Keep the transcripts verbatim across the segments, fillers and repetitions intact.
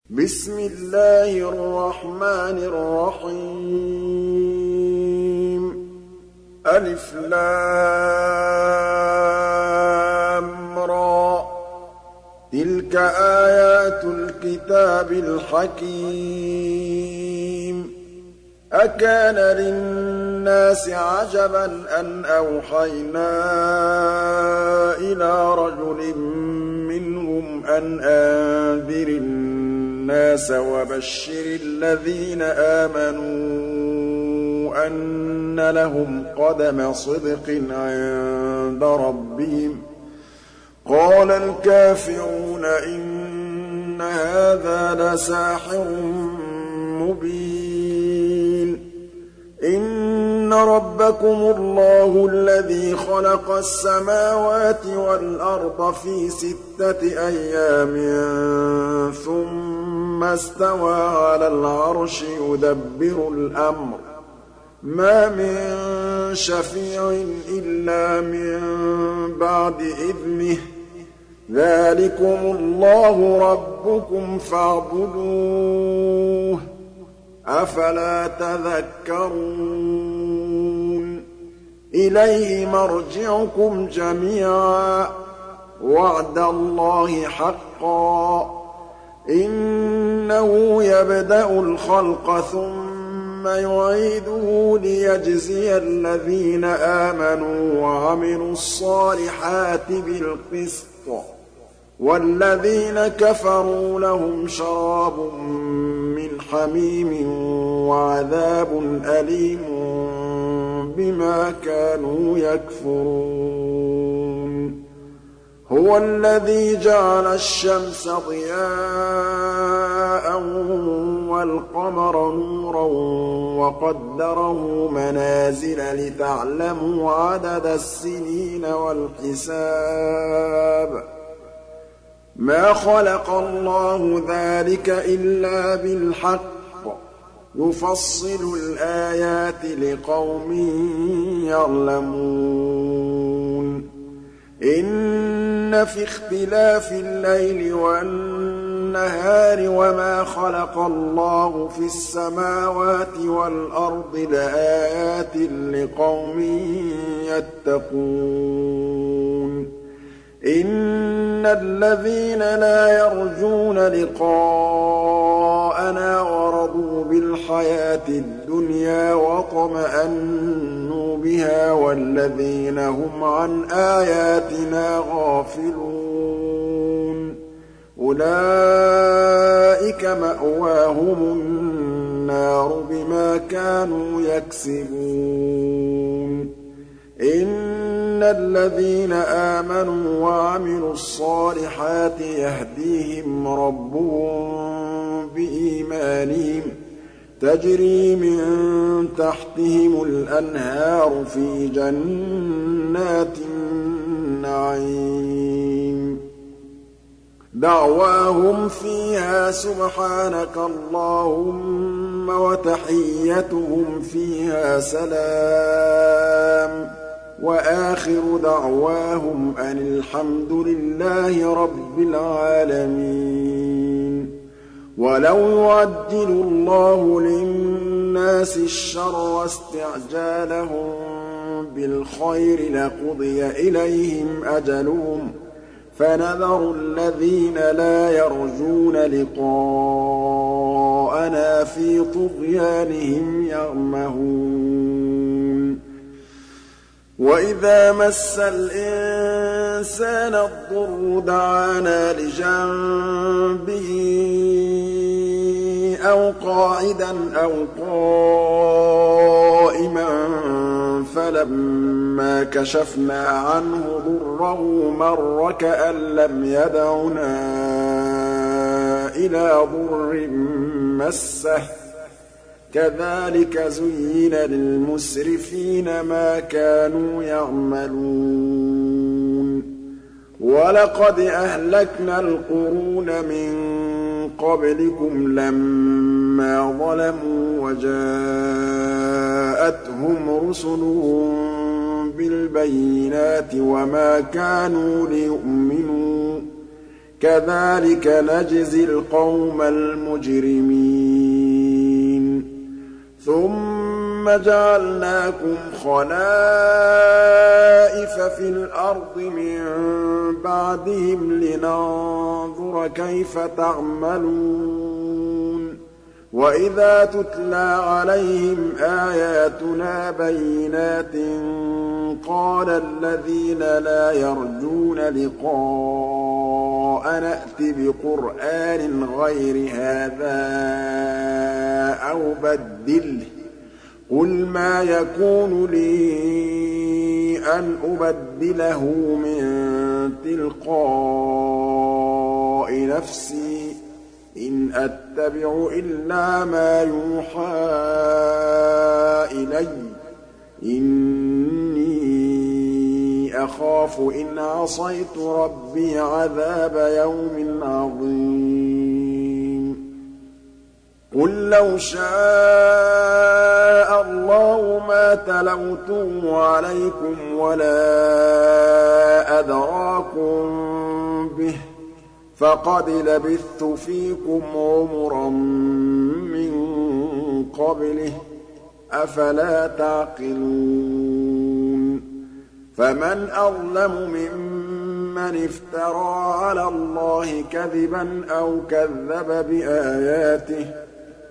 بسم الله الرحمن الرحيم ألف لام را تلك آيات الكتاب الحكيم أكان للناس عجبا أن أوحينا إلى رجل منهم أن أنذر الناس وبشر الذين آمنوا أن لهم قدم صدق عند ربهم قال الكافرون إن هذا لساحر مبين إن ربكم الله الذي خلق السماوات والأرض في ستة أيام ثم استوى على العرش يدبر الأمر ما من شفيع إلا من بعد إذنه ذلكم الله ربكم فاعبدوه أفلا تذكرون إليه مرجعكم جميعا وعد الله حقا إنه يبدأ الخلق ثم يعيده ليجزي الذين آمنوا وعملوا الصالحات بالقسط والذين كفروا لهم شراب من حميم وعذاب أليم بما كانوا يكفرون هو الذي جعل الشمس ضياء والقمر نورا وقدره منازل لتعلموا عدد السنين والحساب ما خلق الله ذلك إلا بالحق يفصل الآيات لقوم يعلمون إن في اختلاف الليل والنهار وما خلق الله في السماوات والأرض لآيات لقوم يتقون إن الذين لا يرجون لقاءنا ورضوا بالحياة الدنيا واطمأنوا بها والذين هم عن آياتنا غافلون أولئك مأواهم النار بما كانوا يكسبون إن الذين آمنوا وعملوا الصالحات يهديهم ربهم بإيمانهم تجري من تحتهم الأنهار في جنات النعيم دعواهم فيها سبحانك اللهم وتحيتهم فيها سلام وآخر دعواهم أن الحمد لله رب العالمين ولو يعجل الله للناس الشر واستعجالهم بالخير لقضي إليهم أجلهم فنذر الذين لا يرجون لقاءنا في طغيانهم يعمهون وإذا مس الإنسان الضر دعانا لجنبه أو قاعدا أو قائما فلما كشفنا عنه ضره مر كأن لم يدعنا إلى ضر مسه كذلك زين للمسرفين ما كانوا يعملون ولقد أهلكنا القرون من قبلكم لما ظلموا وجاءتهم رسلهم بالبينات وما كانوا ليؤمنوا كَذَٰلِكَ نَجْزِي الْقَوْمَ الْمُجْرِمِينَ ثُمَّ جَعَلْنَاكُمْ خَلَائِفَ فِي الْأَرْضِ مِن بَعْدِهِمْ لِنَنظُرَ كَيْفَ تَعْمَلُونَ وَإِذَا تُتْلَىٰ عَلَيْهِمْ آيَاتُنَا بَيِّنَاتٍ قَالَ الَّذِينَ لَا يَرْجُونَ لِقَاءَنَا ائْتِ بِقُرْآنٍ غَيْرِ هَٰذَا أَوْ بَدِّلْهُ ۚ قُلْ مَا يَكُونُ لِي أَنْ أُبَدِّلَهُ مِن تِلْقَاءِ نَفْسِي ۖ إِنْ أَتَّبِعُ إِلَّا مَا يُوحَىٰ إِلَيَّ ۖ إِنِّي أَخَافُ إِنْ عَصَيْتُ رَبِّي عَذَابَ يَوْمٍ عَظِيمٍ قُل لَّوْ شَاءَ اللَّهُ مَا تَلَوْتُهُ عَلَيْكُمْ وَلَا أَدْرَاكُم بِهِ ۖ فَقَدْ لَبِثْتُ فِيكُمْ عُمُرًا مِّن قَبْلِهِ ۚ أَفَلَا تَعْقِلُونَ فَمَنْ أَظْلَمُ مِمَّنِ افْتَرَىٰ عَلَى اللَّهِ كَذِبًا أَوْ كَذَّبَ بِآيَاتِهِ ۚ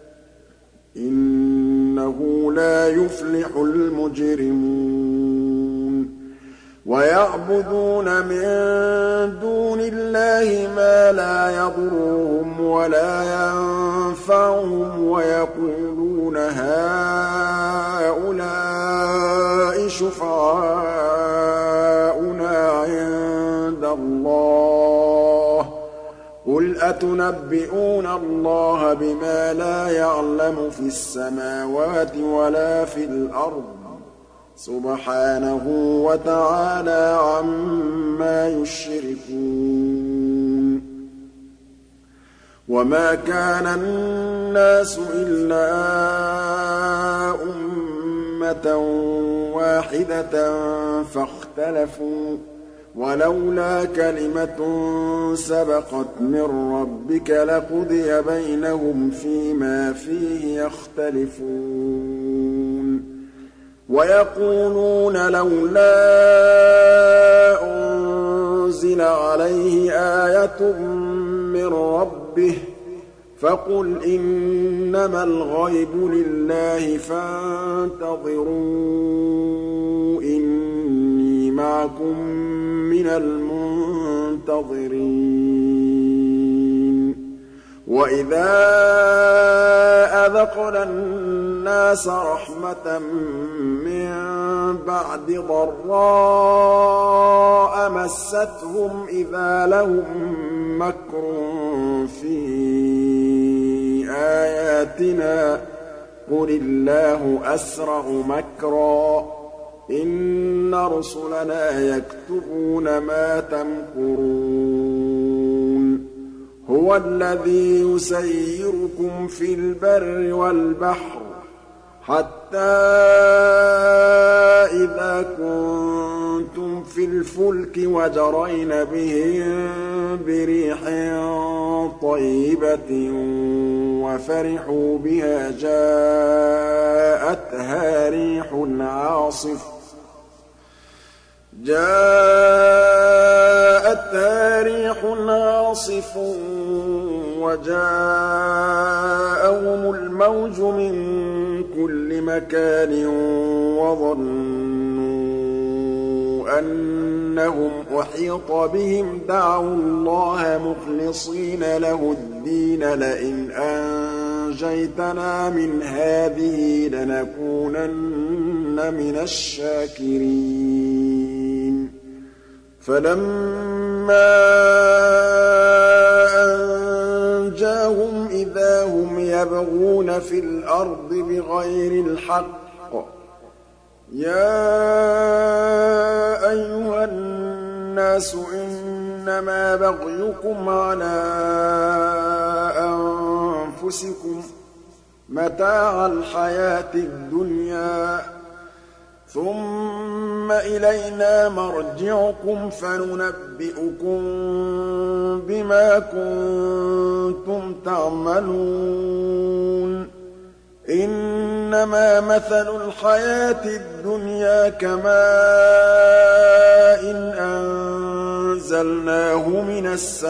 إِنَّهُ لَا يُفْلِحُ الْمُجْرِمُونَ وَيَعْبُدُونَ مِن دُونِ اللَّهِ مَا لَا يَضُرُّهُمْ وَلَا يَنفَعُهُمْ وَيَقُولُونَ هَٰؤُلَاءِ شُفَعَاؤُنَا عِندَ اللَّهِ ۚ قُلْ أَتُنَبِّئُونَ اللَّهَ بِمَا لَا يَعْلَمُ فِي السَّمَاوَاتِ وَلَا فِي الْأَرْضِ ۚ سُبْحَانَهُ وَتَعَالَىٰ عَمَّا يُشْرِكُونَ وَمَا كَانَ النَّاسُ إِلَّا أُمَّةً وَاحِدَةً فَاخْتَلَفُوا ۚ وَلَوْلَا كَلِمَةٌ سَبَقَتْ مِن رَّبِّكَ لَقُضِيَ بَيْنَهُمْ فِيمَا فِيهِ يَخْتَلِفُونَ وَيَقُولُونَ لَوْلَا أُنزِلَ عَلَيْهِ آيَةٌ مِّن رَّبِّهِ ۖ فَقُلْ إِنَّمَا الْغَيْبُ لِلَّهِ فَانتَظِرُوا إِنِّي مَعَكُم مِّنَ الْمُنتَظِرِينَ وَإِذَا أَذَقْنَا النَّاسَ رَحْمَةً مِّن بَعْدِ ضَرَّاءَ مَسَّتْهُمْ إِذَا لَهُم مَّكْرٌ فِي آيَاتِنَا ۚ قُلِ اللَّهُ أَسْرَعُ مَكْرًا ۚ إِنَّ رُسُلَنَا يَكْتُبُونَ مَا تَمْكُرُونَ هُوَ الَّذِي يُسَيِّرُكُمْ فِي الْبَرِّ وَالْبَحْرِ حَتَّىٰ إِذَا كُنتُمْ فِي الْفُلْكِ وَجَرَيْنَ بِهِم بِرِيحٍ طَيِّبَةٍ وَفَرِحُوا بِهَا جَاءَتْهَا رِيحٌ عَاصِفٌ جاءتها ريح عاصف وجاءهم الموج من كل مكان وظنوا أنهم أحيط بهم دعوا الله مخلصين له الدين لئن أنجيتنا من هذه لنكونن من الشاكرين فَلَمَّا أَنجَاهُمْ إِذَا هُمْ يَبْغُونَ فِي الْأَرْضِ بِغَيْرِ الْحَقِّ ۗ يَا أَيُّهَا النَّاسُ إِنَّمَا بَغْيُكُمْ عَلَىٰ أَنفُسِكُم ۖ مَّتَاعَ الْحَيَاةِ الدُّنْيَا ۖ ثُمَّ إِلَيْنَا مَرْجِعُكُمْ فَنُنَبِّئُكُم بِمَا كُنتُمْ تَعْمَلُونَ إِنَّمَا مَثَلُ الْحَيَاةِ الدُّنْيَا كَمَاءٍ أَنزَلْنَاهُ مِنَ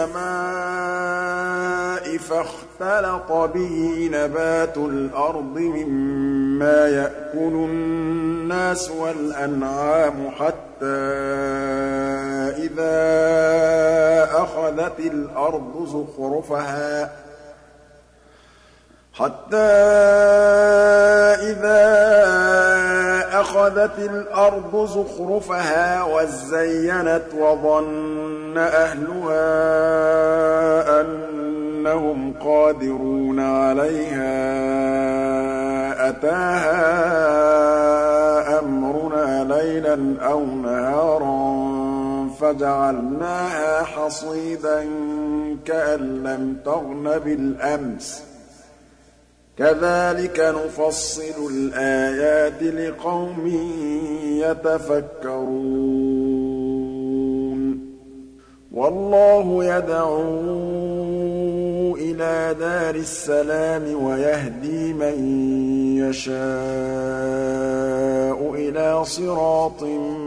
السَّمَاءِ فَاخْتَلَطَ بِهِ نَبَاتُ الْأَرْضِ مِمَّا يَأْكُلُ النَّاسُ وَالْأَنْعَامُ حَتَّىٰ إِذَا أَخَذَتِ الْأَرْضُ زُخْرُفَهَا حَتَّىٰ إِذَا أَخَذَتِ الْأَرْضُ زُخْرُفَهَا وَازَّيَّنَتْ وَظَنَّ أَهْلُهَا أَنَّهُمْ قَادِرُونَ عَلَيْهَا أَتَاهَا أَمْرُنَا لَيْلًا أَوْ نَهَارًا فَجَعَلْنَاهَا حَصِيدًا كَأَن لَّمْ تَغْنَ بِالْأَمْسِ ۚ كَذَٰلِكَ نُفَصِّلُ الْآيَاتِ لِقَوْمٍ يَتَفَكَّرُونَ وَاللَّهُ يَدْعُو إِلَىٰ دَارِ السَّلَامِ وَيَهْدِي مَن يَشَاءُ إِلَىٰ صِرَاطٍ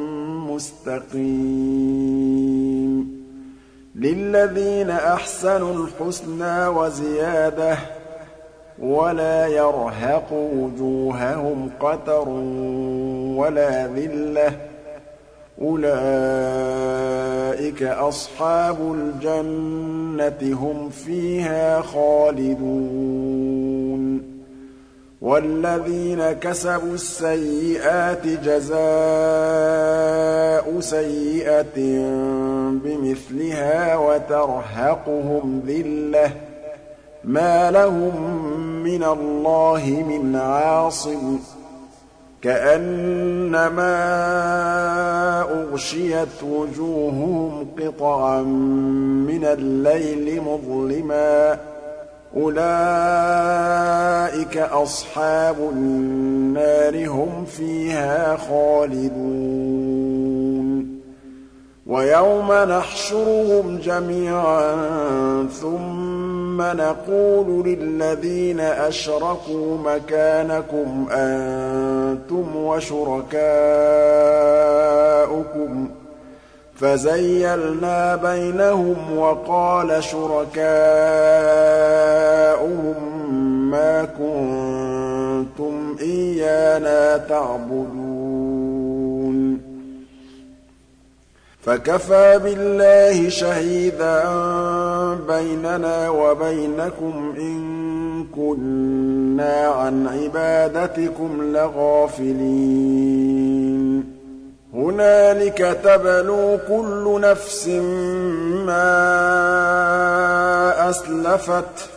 مُّسْتَقِيمٍ لِّلَّذِينَ أَحْسَنُوا الْحُسْنَىٰ وَزِيَادَةٌ وَلَا يَرْهَقُ وُجُوهَهُمْ قَتَرٌ وَلَا ذِلَّةٌ ۚ أُولَٰئِكَ أَصْحَابُ الْجَنَّةِ هُمْ فِيهَا خَالِدُونَ وَالَّذِينَ كَسَبُوا السَّيِّئَاتِ جَزَاءُ سَيِّئَةٍ بِمِثْلِهَا وَتَرْهَقُهُمْ ذِلَّةٌ ۖ مَّا لَهُم مِّنَ اللَّهِ مِنْ عَاصِمٍ ۖ كَأَنَّمَا أُغْشِيَتْ وُجُوهُهُمْ قِطَعًا مِّنَ اللَّيْلِ مُظْلِمًا ۚ أُولَٰئِكَ أَصْحَابُ النَّارِ هُمْ فِيهَا خَالِدُونَ وَيَوْمَ نَحْشُرُهُمْ جَمِيعًا ثُمَّ نَقُولُ لِلَّذِينَ أَشْرَكُوا مَكَانَكُمْ أَنتُمْ وَشُرَكَاؤُكُمْ ۚ فَزَيَّلْنَا بَيْنَهُمْ وَقَالَ شُرَكَاؤُهُم مَّا كُنتُمْ إِيَّانَا تَعْبُدُونَ فَكَفَىٰ بِاللَّهِ شَهِيدًا بَيْنَنَا وَبَيْنَكُمْ إِن كُنَّا عَنْ عِبَادَتِكُمْ لَغَافِلِينَ هُنَالِكَ تَبْلُو كُلُّ نَفْسٍ مَّا أَسْلَفَتْ ۚ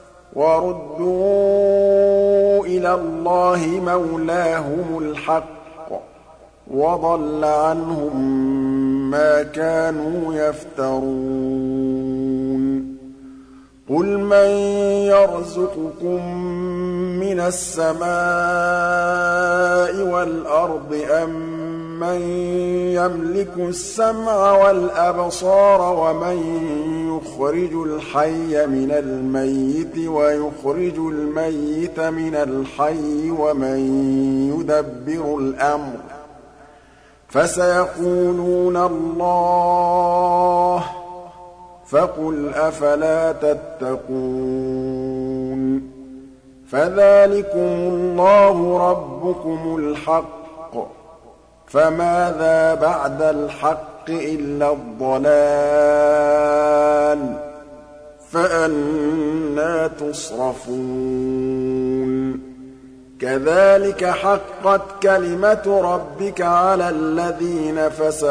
وَرُدُّوا إِلَى اللَّهِ مَوْلَاهُمُ الْحَقِّ ۖ وَضَلَّ عَنْهُم مَّا كَانُوا يَفْتَرُونَ قُلْ مَن يَرْزُقُكُم مِّنَ السَّمَاءِ وَالْأَرْضِ أَمَّن يَمْلِكُ السَّمْعَ وَالْأَبْصَارَ وَمَن يُخْرِجُ الْحَيَّ مِنَ الْمَيِّتِ وَيُخْرِجُ الْمَيِّتَ مِنَ الْحَيِّ وَمَن يُدَبِّرُ الْأَمْرَ ۚ فَسَيَقُولُونَ اللَّهُ ۚ فَقُلْ أَفَلَا تَتَّقُونَ فَذَٰلِكُمُ اللَّهُ رَبُّكُمُ الْحَقُّ ۖ فَمَاذَا بَعْدَ الْحَقِّ إِلَّا الضَّلَالُ ۖ فَأَنَّىٰ تُصْرَفُونَ كَذَٰلِكَ حَقَّتْ كَلِمَةُ رَبِّكَ عَلَى الَّذِينَ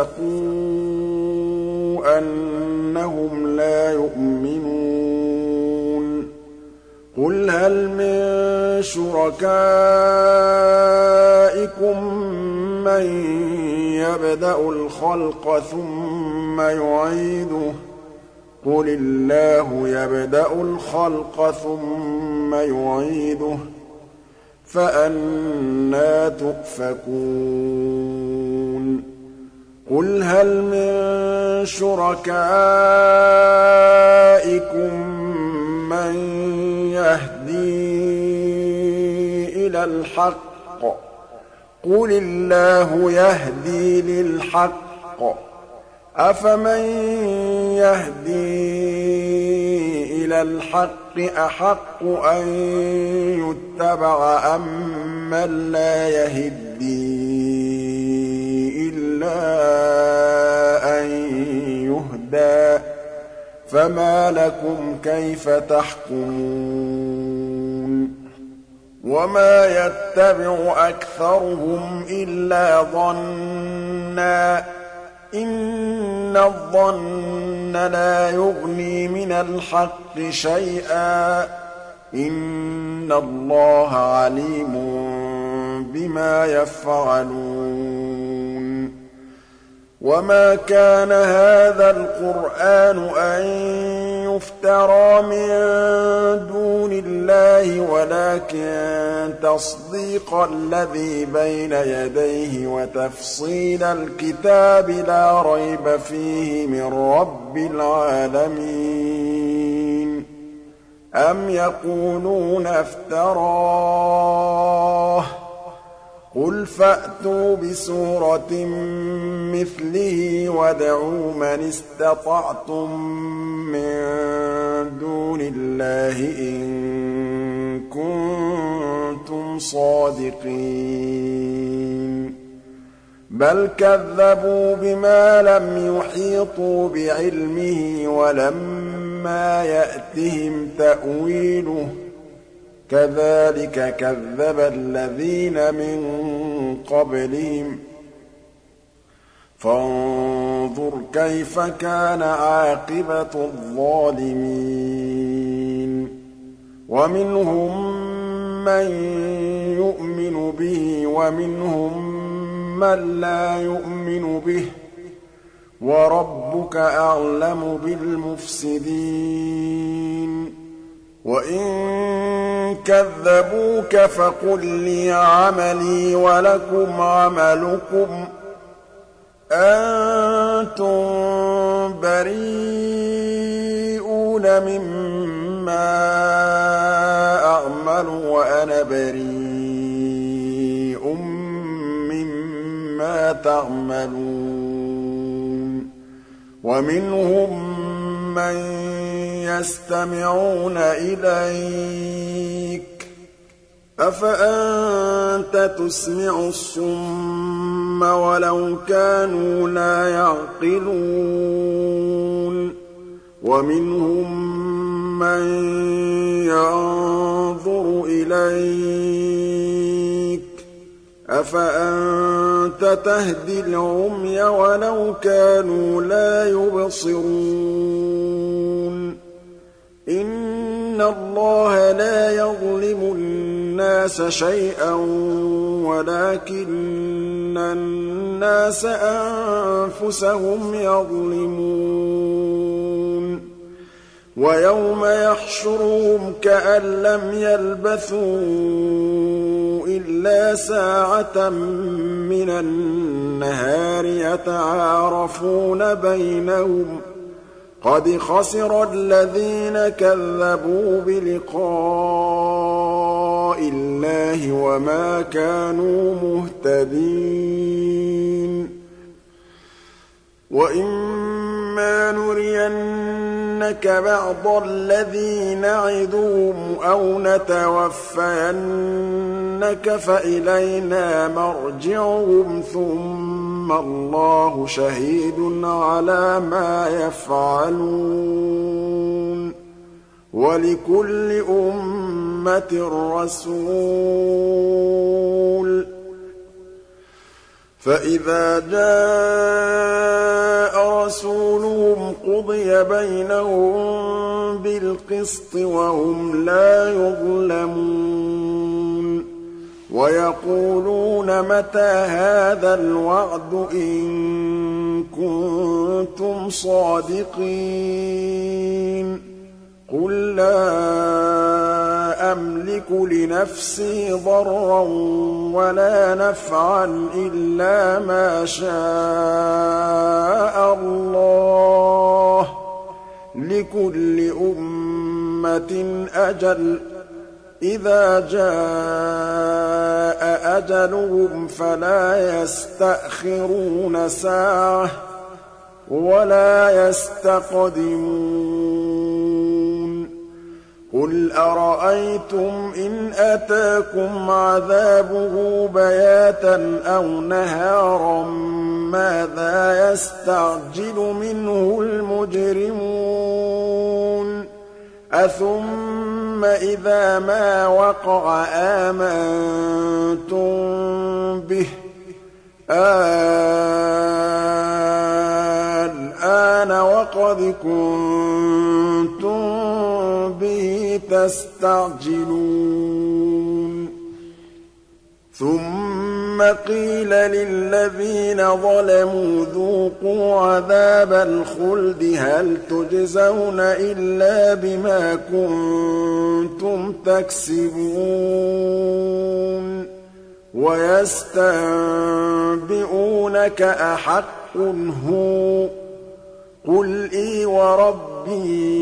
فَسَقُوا أَنَّهُمْ لَا يُؤْمِنُونَ قُلْ هَلْ مِن شُرَكَائِكُم مَّن يَبْدَأُ الْخَلْقَ ثُمَّ يُعِيدُهُ ۚ قُلِ اللَّهُ يَبْدَأُ الْخَلْقَ ثُمَّ يُعِيدُهُ ۖ فأنى تؤفكون قل هل من شركائكم من يهدي إلى الحق قل الله يهدي للحق أفمن يهدي إلى الحق أحق أن يتبع أم من لا يهدي إلا أن يهدى فما لكم كيف تحكمون وما يتبع أكثرهم إلا ظنًّا إن الظن لا يغني من الحق شيئا إن الله عليم بما يفعلون وما كان هذا القرآن أن يفترى من دون الله ولكن تصديق الذي بين يديه وتفصيل الكتاب لا ريب فيه من رب العالمين أم يقولون افتراه قل فأتوا بسورة مثله وادعوا من استطعتم من دون الله إن كنتم صادقين بل كذبوا بما لم يحيطوا بعلمه ولما يأتهم تأويله كذلك كذب الذين من قبلهم فانظر كيف كان عاقبة الظالمين ومنهم من يؤمن به ومنهم من لا يؤمن به وربك أعلم بالمفسدين وإن كذبوك فقل لي عملي ولكم عملكم أنتم بريئون مما أعمل وأنا بريء مما تعملون ومنهم من يستمعون إليك أفأنت تسمع الصم ولو كانوا لا يعقلون ومنهم من ينظر إليك أفأنت تهدي العمي ولو كانوا لا يبصرون إن الله لا يظلم الناس شيئا ولكن الناس أنفسهم يظلمون ويوم يحشرهم كأن لم يلبثوا إلا ساعة من النهار يتعارفون بينهم قد خسر الذين كذبوا بلقاء الله وما كانوا مهتدين وإما نرينك بعض الذي نعدهم أو نتوفينك فإلينا مرجعهم ثم الله شهيد على ما يفعلون ولكل أمة رسول فإذا جاء رسولهم قضي بينهم بالقسط وهم لا يظلمون ويقولون متى هذا الوعد إن كنتم صادقين قُل لَّا أَمْلِكُ لِنَفْسِي ضَرًّا وَلَا نَفْعًا إِلَّا مَا شَاءَ اللَّهُ ۗ لِكُلِّ أُمَّةٍ أَجَلٌ ۖ إِذَا جَاءَ أَجَلُهُمْ فَلَا يَسْتَأْخِرُونَ سَاعَةً ۖ وَلَا يَسْتَقْدِمُونَ قُلْ أَرَأَيْتُمْ إِنْ أَتَاكُمْ عَذَابُهُ بَيَاتًا أَوْ نَهَارًا مَاذَا يَسْتَعْجِلُ مِنْهُ الْمُجْرِمُونَ أَثُمَّ إِذَا مَا وَقَعَ آمَنتُم بِهِ الْآنَ وَقَدْ كُنتُم بِهِ تَسْتَعْجِلُونَ ثُمَّ قِيلَ لِلَّذِينَ ظَلَمُوا ذُوقُوا عَذَابَ الْخُلْدِ هَلْ تُجْزَوْنَ إِلَّا بِمَا كُنتُمْ تَكْسِبُونَ وَيَسْتَنبِئُونَكَ أَحَقٌّ هُوَ ۖ قُلْ إِي وَرَبِّي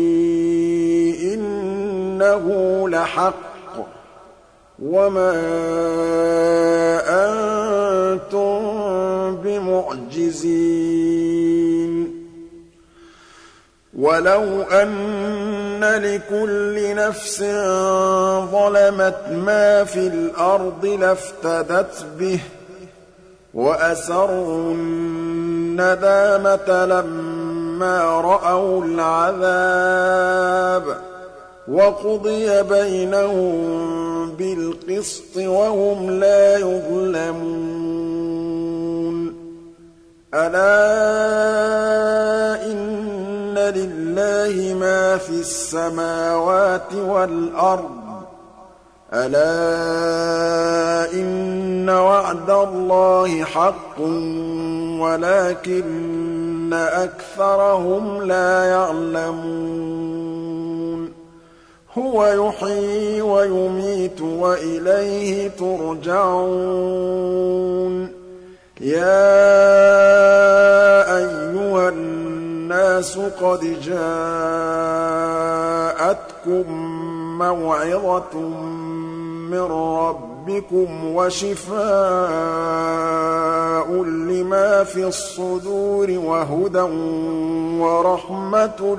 إِنَّهُ لَحَقٌّ ۖ وَمَا أَنتُم بِمُعْجِزِينَ وَلَوْ أَنَّ لِكُلِّ نَفْسٍ ظَلَمَتْ مَا فِي الْأَرْضِ لَافْتَدَتْ بِهِ وَأَسَرُّوا النَّدَامَةَ لَمَّا رَأَوُا الْعَذَابَ ۖ وَقُضِيَ بَيْنَهُم بِالْقِسْطِ وَهُمْ لَا يُظْلَمُونَ أَلَا إِنَّ لِلَّهِ مَا فِي السَّمَاوَاتِ وَالْأَرْضِ أَلَا إِنَّ وَعْدَ اللَّهِ حَقٌّ وَلَٰكِنَّ أَكْثَرَهُمْ لَا يَعْلَمُونَ هُوَ يُحْيِي وَيُمِيتُ وَإِلَيْهِ تُرْجَعُونَ يَا أَيُّهَا النَّاسُ قَدْ جَاءَتْكُم مَّوْعِظَةٌ مِّن رَّبِّكُمْ وَشِفَاءٌ لِّمَا فِي الصُّدُورِ وَهُدًى وَرَحْمَةٌ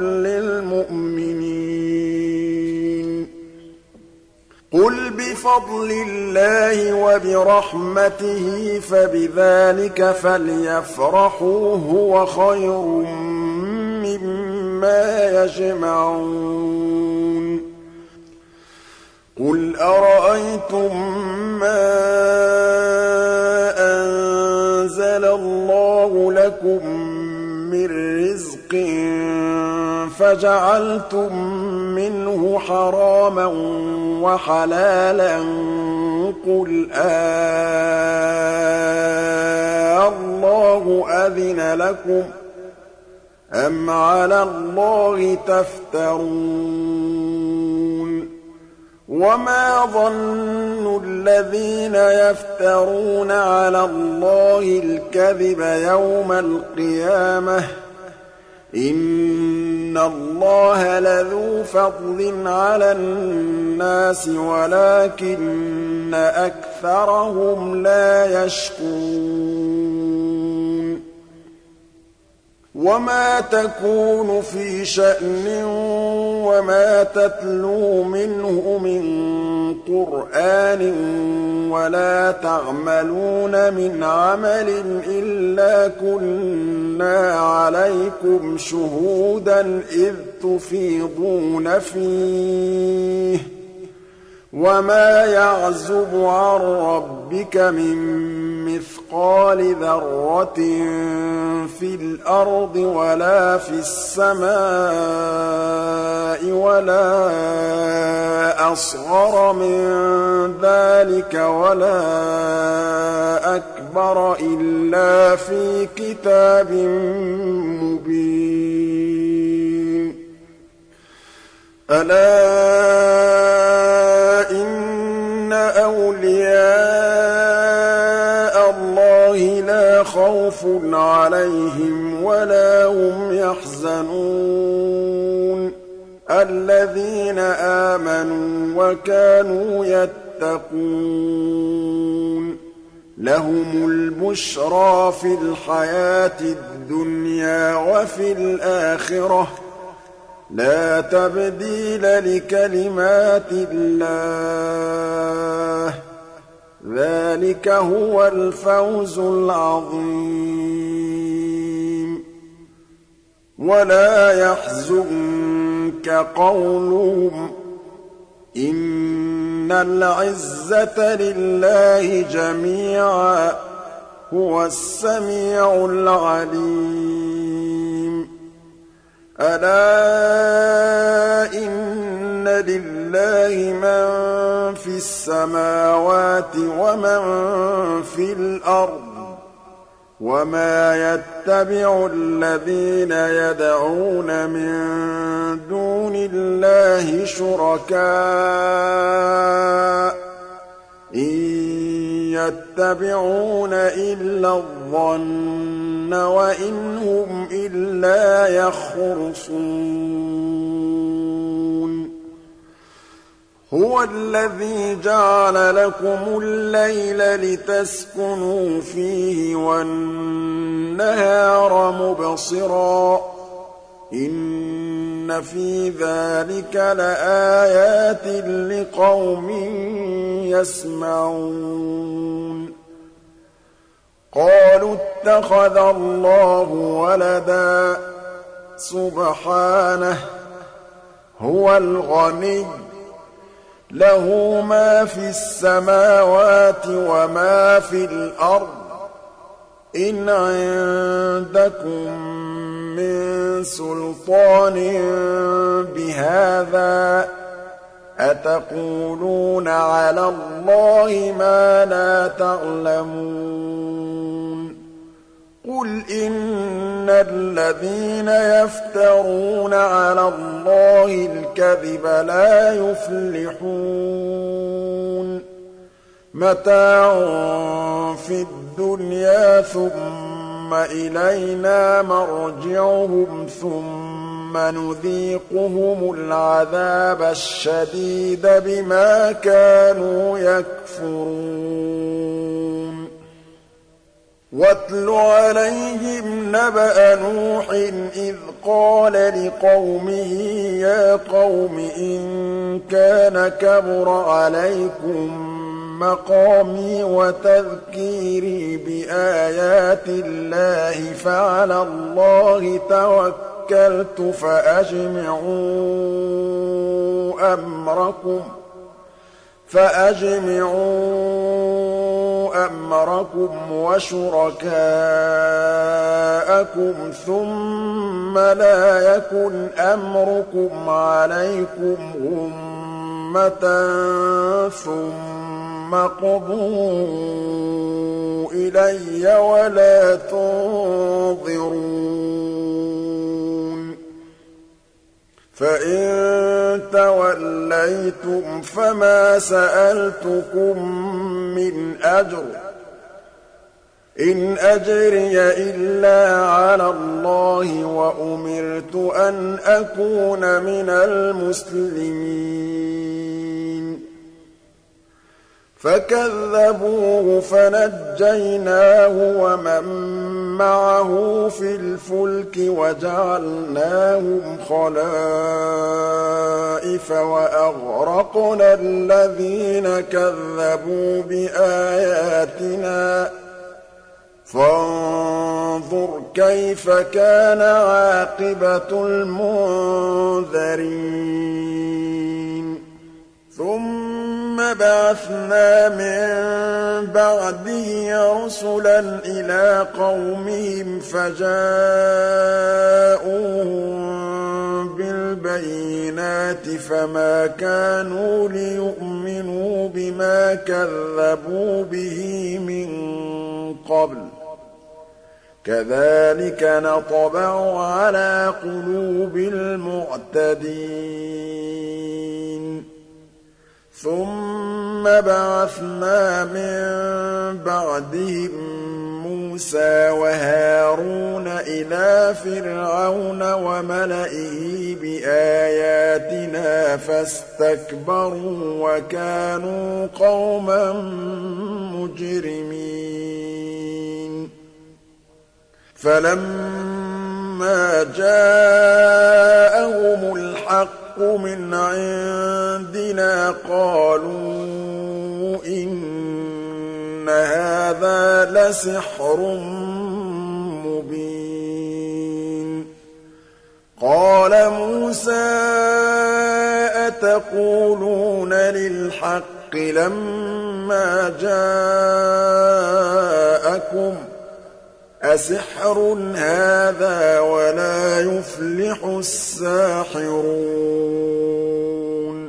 لِّلْمُؤْمِنِينَ قُلْ بِفَضْلِ اللَّهِ وَبِرَحْمَتِهِ فَبِذَٰلِكَ فَلْيَفْرَحُوا هُوَ خَيْرٌ مِّمَّا يَجْمَعُونَ قُلْ أَرَأَيْتُم مَّا أَنزَلَ اللَّهُ لَكُم مِّن رِّزْقٍ فَجَعَلْتُم مِّنْهُ حَرَامًا وَحَلَالًا قُلْ آللَّهُ أَذِنَ لَكُمْ أَمْ عَلَى اللَّهِ تَفْتَرُونَ وَمَا ظَنُّ الَّذِينَ يَفْتَرُونَ عَلَى اللَّهِ الْكَذِبَ يَوْمَ الْقِيَامَةِ ۗ إِنَّ اللَّهَ لَذُو فَضْلٍ عَلَى النَّاسِ وَلَٰكِنَّ أَكْثَرَهُمْ لَا يَشْكُرُونَ وَمَا تَكُونُ فِي شَأْنٍ وَمَا تَتْلُو مِنْهُ مِن قُرْآنٍ وَلَا تَعْمَلُونَ مِنْ عَمَلٍ إِلَّا كُنَّا عَلَيْكُمْ شُهُودًا إِذْ تُفِيضُونَ فِيهِ ۚ وَمَا يَعْزُبُ عَن رَّبِّكَ مِن مِّثْقَالِ ذَرَّةٍ فِي الْأَرْضِ وَلَا فِي السَّمَاءِ وَلَا أَصْغَرَ مِن ذَٰلِكَ وَلَا أَكْبَرَ إِلَّا فِي كِتَابٍ مُّبِينٍ ألا إن أولياء الله لا خوف عليهم ولا هم يحزنون الذين آمنوا وكانوا يتقون لهم البشرى في الحياة الدنيا وفي الآخرة لا تبديل لكلمات الله ذلك هو الفوز العظيم ولا يحزنك قولهم إن العزة لله جميعا هو السميع العليم ألا إن لله من في السماوات ومن في الأرض وما يتبع الذين يدعون من دون الله شركاء إن يتبعون إلا الظن وإن هم إلا يخرصون هو الذي جعل لكم الليل لتسكنوا فيه والنهار مبصرا إن في ذلك لآيات لقوم يسمعون قالوا اتخذ الله ولدا سبحانه هو الغني له ما في السماوات وما في الأرض إن عندكم من سلطان بهذا أتقولون على الله ما لا تعلمون قل إن الذين يفترون على الله الكذب لا يفلحون متاع في الدنيا ثم إلينا مرجعهم ثم نذيقهم العذاب الشديد بما كانوا يكفرون واتل عليهم نبأ نوح إذ قال لقومه يا قوم إن كان كبر عليكم مقامي وتذكيري بآيات الله فعلى الله توكلت فأجمعوا أمركم فأجمعوا أمركم وشركاءكم ثم لا يكن أمركم عليكم غمة ثم قضوا إلي ولا تنظرون فإن توليتم فما سألتكم من أجر إن أجري إلا على الله وأمرت أن أكون من المسلمين فكذبوه فنجيناه ومن معه في الفلك وجعلناهم خلائف وأغرقنا الذين كذبوا بآياتنا فانظر كيف كان عاقبة المنذرين ثم بعثنا من بعده رسلا إلى قومهم فجاءوهم بالبينات فما كانوا ليؤمنوا بما كذبوا به من قبل كَذَٰلِكَ نَطْبَعُ عَلَىٰ قُلُوبِ الْمُعْتَدِينَ ثُمَّ بَعَثْنَا مِن بَعْدِهِم مُّوسَىٰ وَهَارُونَ إِلَىٰ فِرْعَوْنَ وَمَلَئِهِ بِآيَاتِنَا فَاسْتَكْبَرُوا وَكَانُوا قَوْمًا مُّجْرِمِينَ فَلَمَّا جَاءَهُمُ الْحَقُّ مِنْ عِندِنَا قَالُوا إِنَّ هَٰذَا لَسِحْرٌ مُّبِينٌ قَالَ مُوسَىٰ أَتَقُولُونَ لِلْحَقِّ لَمَّا جَاءَكُمْ ۖ أَسِحْرٌ هَٰذَا وَلَا يُفْلِحُ السَّاحِرُونَ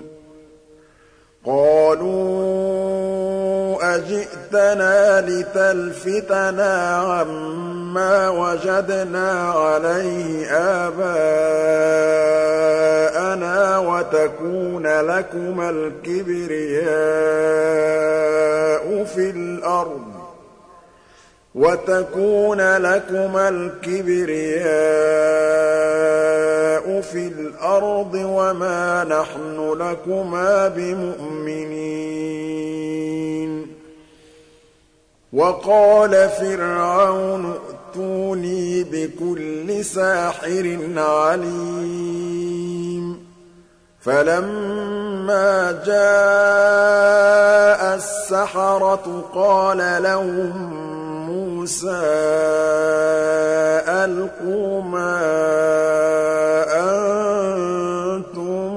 قَالُوا أَجِئْتَنَا لِتَلْفِتَنَا عَمَّا وَجَدْنَا عَلَيْهِ آبَاءَنَا وَتَكُونَ لَكُمَا الْكِبْرِيَاءُ فِي الْأَرْضِ وَتَكُونَ لَكُمَا الْكِبْرِيَاءُ فِي الْأَرْضِ وَمَا نَحْنُ لَكُمَا بِمُؤْمِنِينَ وَقَالَ فِرْعَوْنُ ائْتُونِي بِكُلِّ سَاحِرٍ عَلِيمٍ فَلَمَّا جَاءَ السَّحَرَةُ قَالَ لَهُم مُّوسَىٰ أَلْقُوا مَا أَنتُم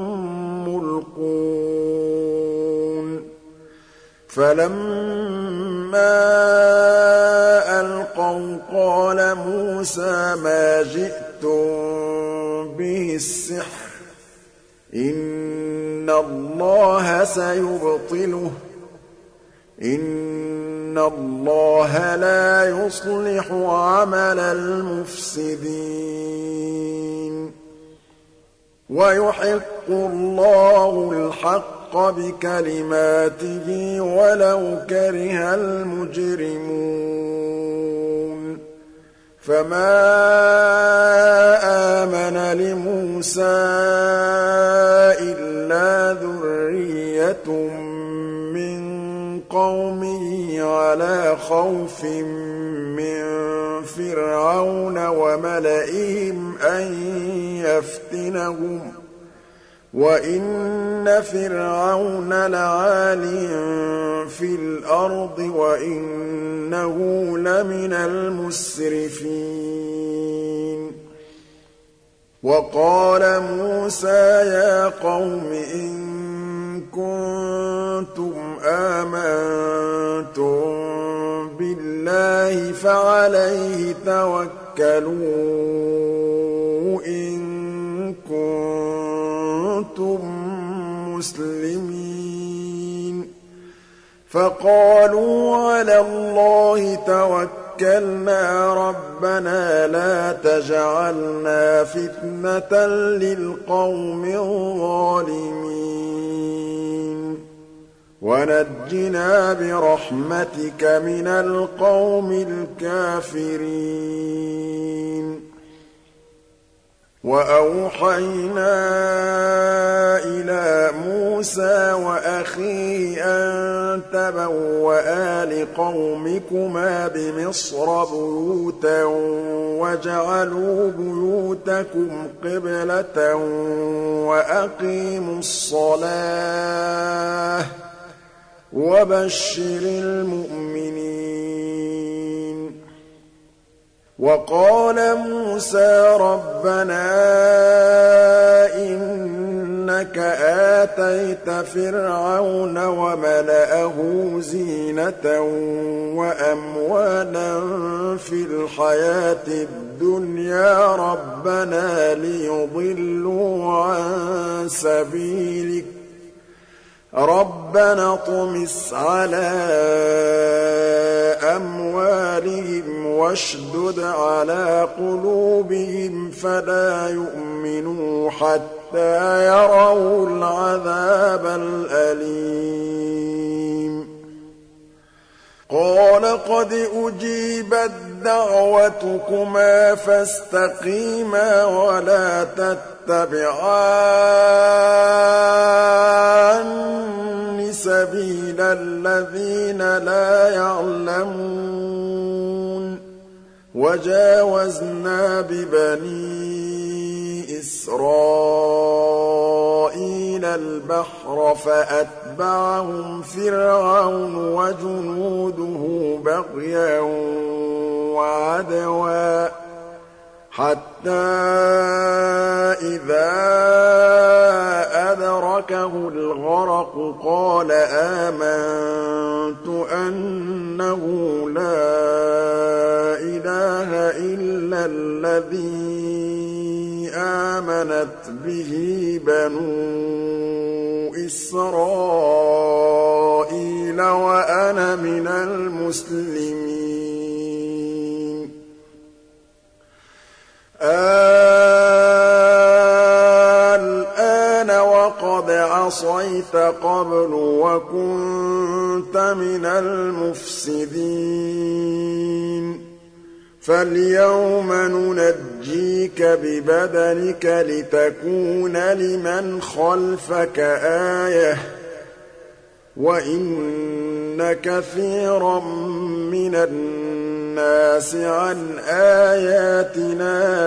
مُّلْقُونَ فَلَمَّا أَلْقَوْا قَالَ مُوسَىٰ مَا جِئْتُم بِهِ السِّحْرُ ۖ إِنَّ اللَّهَ سَيُبْطِلُهُ ۖ إِنَّ اللَّهَ لَا يُصْلِحُ عَمَلَ الْمُفْسِدِينَ وَيُحِقُّ اللَّهُ الْحَقَّ بِكَلِمَاتِهِ وَلَوْ كَرِهَ الْمُجْرِمُونَ فَمَا آمَنَ لِمُوسَىٰ إِلَّا ذُرِّيَّةٌ مِّن قَوْمِهِ عَلَىٰ خَوْفٍ مِّن فِرْعَوْنَ وَمَلَئِهِمْ أَن يَفْتِنَهُمْ ۚ وَإِنَّ فِرْعَوْنَ لَعَالٍ فِي الْأَرْضِ وَإِنَّهُ لَمِنَ الْمُسْرِفِينَ وَقَالَ مُوسَىٰ يَا قَوْمِ إِن كُنتُمْ آمَنتُم بِاللَّهِ فَعَلَيْهِ تَوَكَّلُوا إِن كُنتُم مُّسْلِمِينَ فَقَالُوا عَلَى اللَّهِ تَوَكَّلْنَا رَبَّنَا لَا تَجْعَلْنَا فِتْنَةً لِّلْقَوْمِ الظَّالِمِينَ وَنَجِّنَا بِرَحْمَتِكَ مِنَ الْقَوْمِ الْكَافِرِينَ وَأَوْحَيْنَا إِلَىٰ مُوسَىٰ وَأَخِيهِ أَن تَبَوَّآ لِقَوْمِكُمَا بِمِصْرَ بُيُوتًا وَاجْعَلُوا بُيُوتَكُمْ قِبْلَةً وَأَقِيمُوا الصَّلَاةَ ۗ وَبَشِّرِ الْمُؤْمِنِينَ وَقَالَ مُوسَىٰ رَبَّنَا إِنَّكَ آتَيْتَ فِرْعَوْنَ وَمَلَأَهُ زِينَةً وَأَمْوَالًا فِي الْحَيَاةِ الدُّنْيَا رَبَّنَا لِيُضِلُّوا عَن سَبِيلِكَ ۖ رَبَّنَا اطْمِسْ عَلَىٰ أَمْوَالِهِمْ وَاشْدُدْ عَلَىٰ قُلُوبِهِمْ فَلَا يُؤْمِنُوا حَتَّىٰ يَرَوُا الْعَذَابَ الْأَلِيمَ قَالَ قَدْ أُجِيبَتْ دَعْوَتُكُمَا فَاسْتَقِيمَا وَلَا تَتَّبِعَانِّ سَبِيلَ الَّذِينَ لَا يَعْلَمُونَ وَجَاوَزْنَا بِبَنِي إِسْرَائِيلَ الْبَحْرَ فَأَتْبَعَهُمْ فِرْعَوْنُ وَجُنُودُهُ بَغْيًا وَعَدْوًا حَتَّىٰ إِذَا أَدْرَكَهُ الْغَرَقُ قَالَ آمَنتُ أَنَّهُ لَا إِلَٰهَ إِلَّا الَّذِي آمَنَتْ بِهِ بَنُو إِسْرَائِيلَ وَأَنَا مِنَ الْمُسْلِمِينَ الْآنَ وَقَدْ عَصَيْتَ قَبْلُ وَكُنتَ مِنَ الْمُفْسِدِينَ فَالْيَوْمَ نُنَجِّيكَ بِبَدَنِكَ لِتَكُونَ لِمَنْ خَلْفَكَ آيَةً ۚ وَإِنَّ كَثِيرًا مِّنَ النَّاسِ عَنْ آيَاتِنَا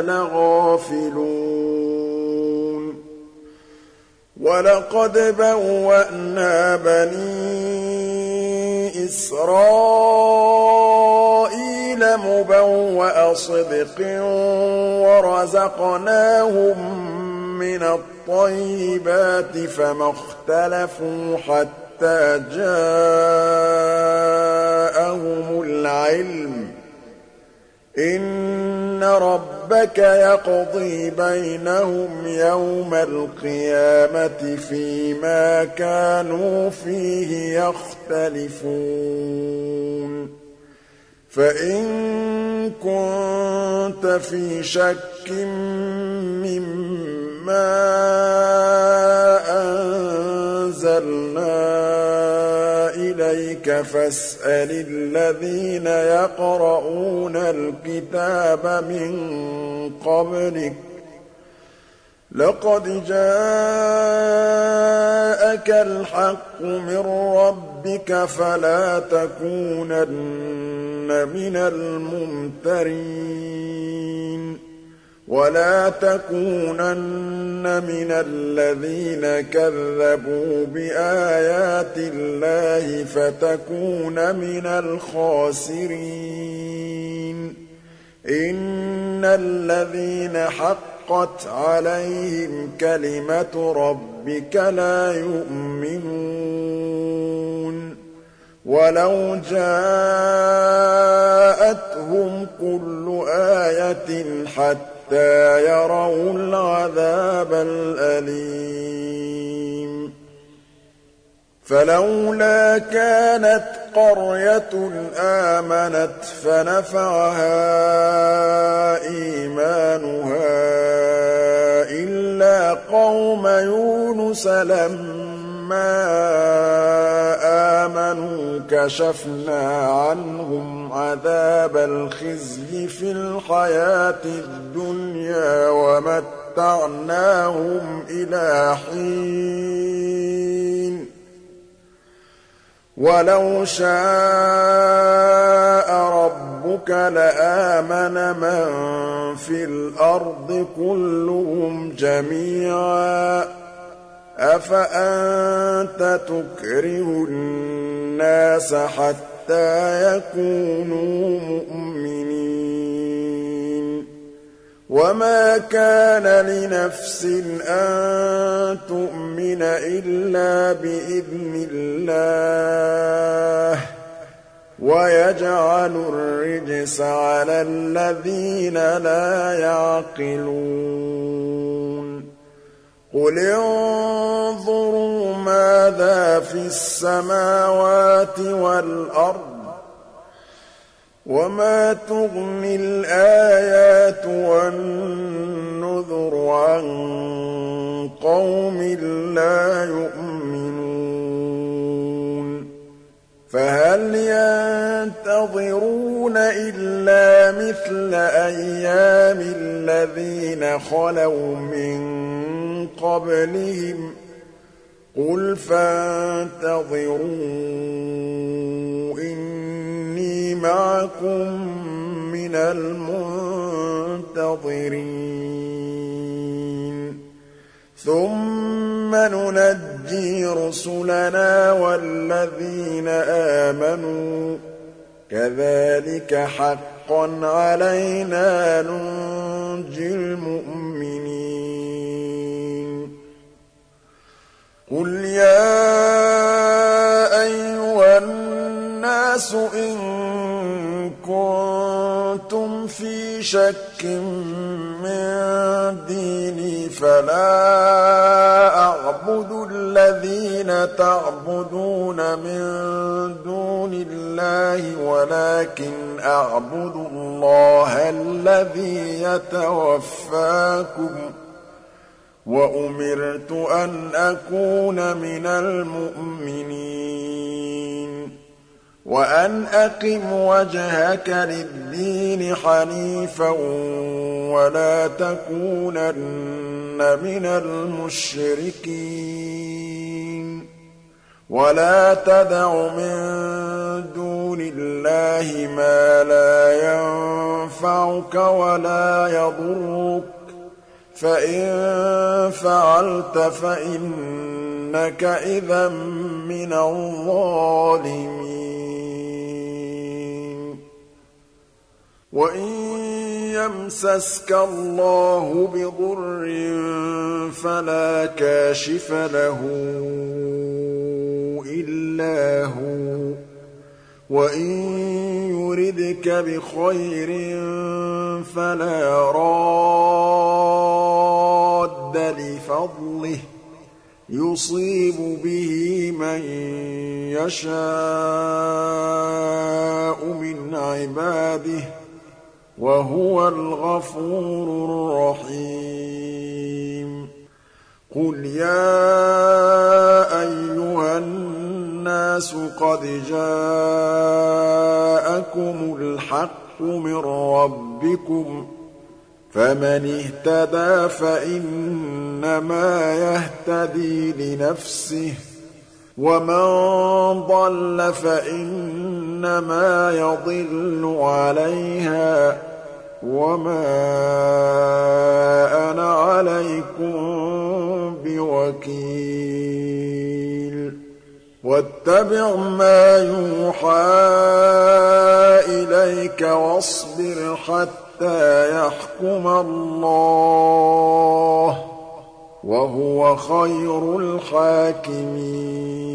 لَغَافِلُونَ وَلَقَدْ بَوَّأْنَا بَنِي إِسْرَائِيلَ مُبَوَّأَ صِدْقٍ وَرَزَقْنَاهُم مِّنَ الطَّيِّبَاتِ فَمَا اخْتَلَفُوا حَتَّىٰ جَاءَهُمُ الْعِلْمُ ۚ إِنَّ رَبَّكَ يَقْضِي بَيْنَهُمْ يَوْمَ الْقِيَامَةِ فِيمَا كَانُوا فِيهِ يَخْتَلِفُونَ فَإِن كُنتَ فِي شَكٍّ مِّمَّا أَنزَلْنَا إِلَيْكَ فَاسْأَلِ الَّذِينَ يَقْرَءُونَ الْكِتَابَ مِن قَبْلِكَ ۚ لَقَدْ جَاءَكَ الْحَقُّ مِن رَّبِّكَ فَلَا تَكُونَنَّ مِنَ الْمُمْتَرِينَ وَلَا تَكُونَنَّ مِنَ الَّذِينَ كَذَّبُوا بِآيَاتِ اللَّهِ فَتَكُونَ مِنَ الْخَاسِرِينَ إِنَّ الَّذِينَ حَقَّتْ عَلَيْهِمْ كَلِمَةُ رَبِّكَ لَا يُؤْمِنُونَ وَلَوْ جَاءَتْهُمْ كُلُّ آيَةٍ حَتَّىٰ يَرَوُا الْعَذَابَ الْأَلِيمَ فَلَوْلَا كَانَتْ قَرْيَةٌ آمَنَتْ فَنَفَعَهَا إِيمَانُهَا إِلَّا قَوْمَ يُونُسَ لَمَّا آمَنُوا كَشَفْنَا عَنْهُمْ عَذَابَ الْخِزْيِ فِي الْحَيَاةِ الدُّنْيَا وَمَتَّعْنَاهُمْ إِلَىٰ حِينٍ وَلَوْ شَاءَ رَبُّكَ لَآمَنَ مَن فِي الْأَرْضِ كُلُّهُمْ جَمِيعًا ۚ أَفَأَنتَ تُكْرِهُ النَّاسَ حَتَّىٰ يَكُونُوا مُؤْمِنِينَ وَمَا كَانَ لِنَفْسٍ أَن تُؤْمِنَ إِلَّا بِإِذْنِ اللَّهِ ۚ وَيَجْعَلُ الرِّجْسَ عَلَى الَّذِينَ لَا يَعْقِلُونَ قُلِ انظُرُوا مَاذَا فِي السَّمَاوَاتِ وَالْأَرْضِ ۚ وَمَا تُغْنِي الْآيَاتُ وَالنُّذُرُ عَن قَوْمٍ لَّا يُؤْمِنُونَ فَهَلْ يَنتَظِرُونَ إِلَّا مِثْلَ أَيَّامِ الَّذِينَ خَلَوْا مِن قَبْلِهِمْ ۚ قُلْ فَانتَظِرُوا إِنِّي مَعَكُم مِّنَ الْمُنتَظِرِينَ ثُمَّ نُنَجِّي رُسُلَنَا وَالَّذِينَ آمَنُوا ۚ كَذَٰلِكَ حَقًّا عَلَيْنَا نُنجِي الْمُؤْمِنِينَ قُلْ يَا أَيُّهَا النَّاسُ إِن كُنتُمْ فِي شَكٍّ مِّن دِينِي فَلَا أَعْبُدُ الَّذِينَ تَعْبُدُونَ مِن دُونِ اللَّهِ وَلَٰكِنْ أَعْبُدُ اللَّهَ الَّذِي يَتَوَفَّاكُمْ ۖ وَأُمِرْتُ أَنْ أَكُونَ مِنَ الْمُؤْمِنِينَ وَأَنْ أَقِمْ وَجْهَكَ لِلدِّينِ حَنِيفًا وَلَا تَكُونَنَّ مِنَ الْمُشْرِكِينَ وَلَا تَدْعُ مِن دُونِ اللَّهِ مَا لَا يَنفَعُكَ وَلَا يَضُرُّكَ ۖ فَإِن فَعَلْتَ فَإِنَّكَ إِذًا مِّنَ الظَّالِمِينَ وَإِن يَمْسَسْكَ اللَّهُ بِضُرٍّ فَلَا كَاشِفَ لَهُ إِلَّا هُوَ ۖ وَإِن يُرِدْكَ بِخَيْرٍ فَلَا رَادَّ لِفَضْلِهِ ۚ يُصِيبُ بِهِ مَن يَشَاءُ مِنْ عِبَادِهِ ۚ وَهُوَ الْغَفُورُ الرَّحِيمُ قُلْ يَا أَيُّهَا النَّاسُ قَدْ جَاءَكُمُ الْحَقُّ مِن رَّبِّكُمْ ۖ فَمَنِ اهْتَدَىٰ فَإِنَّمَا يَهْتَدِي لِنَفْسِهِ ۖ وَمَن ضَلَّ فَإِنَّمَا يَضِلُّ عَلَيْهَا ۖ وَمَا أَنَا عَلَيْكُم بِوَكِيلٍ وَاتَّبِعْ مَا يُوحَىٰ إِلَيْكَ وَاصْبِرْ حَتَّىٰ يَحْكُمَ اللَّهُ ۚ وَهُوَ خَيْرُ الْحَاكِمِينَ